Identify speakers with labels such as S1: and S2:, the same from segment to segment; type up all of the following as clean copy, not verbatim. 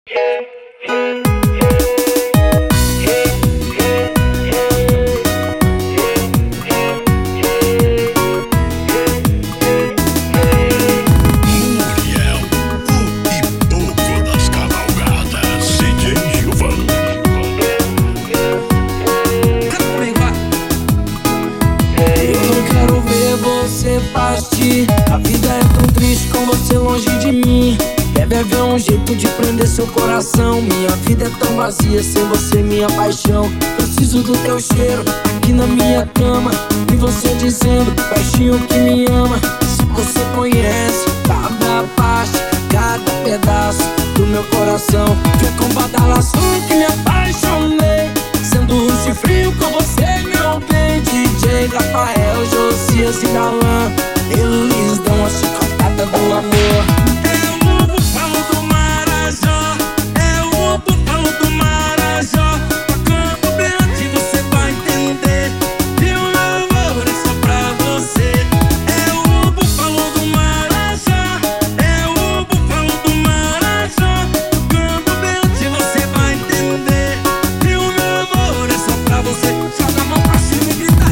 S1: A vida é tão triste com você longe de mim. Deve haver um jeito de prender seu coração. Minha vida é tão vazia sem você, minha paixão. Preciso do teu cheiro aqui na minha cama. E você dizendo, baixinho, que me ama. Se você conhece cada parte, cada pedaço do meu coração. Foi com badalação que me apaixonei. Sendo russo e frio com você, meu bem. DJ Rafael, Josias e Dalan, eles dão a chicotada do amor.
S2: É o bufalo do Marajó, é o bufalo do Marajó. Tocando bem antes você vai entender que o meu amor é só pra você. É o bufalo do Marajó, é o bufalo do Marajó. Tocando bem antes você vai entender que o meu amor é só pra você. Joga a mão pra cima e grita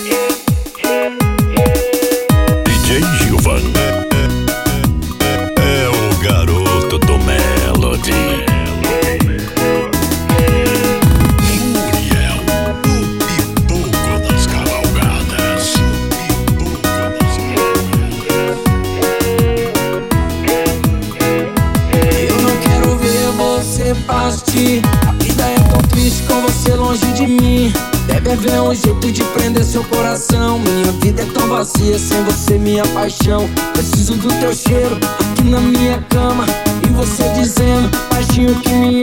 S3: DJ Gilvan é o garoto do Melody. Muriel, o pipoco das cavalgadas.
S1: Eu não quero ver você partir. A vida é tão triste com você longe de mim. Deve haver um jeito de prender seu coração. Minha vida é tão vazia sem você, minha paixão. Preciso do teu cheiro aqui na minha cama. E você dizendo, baixinho, que me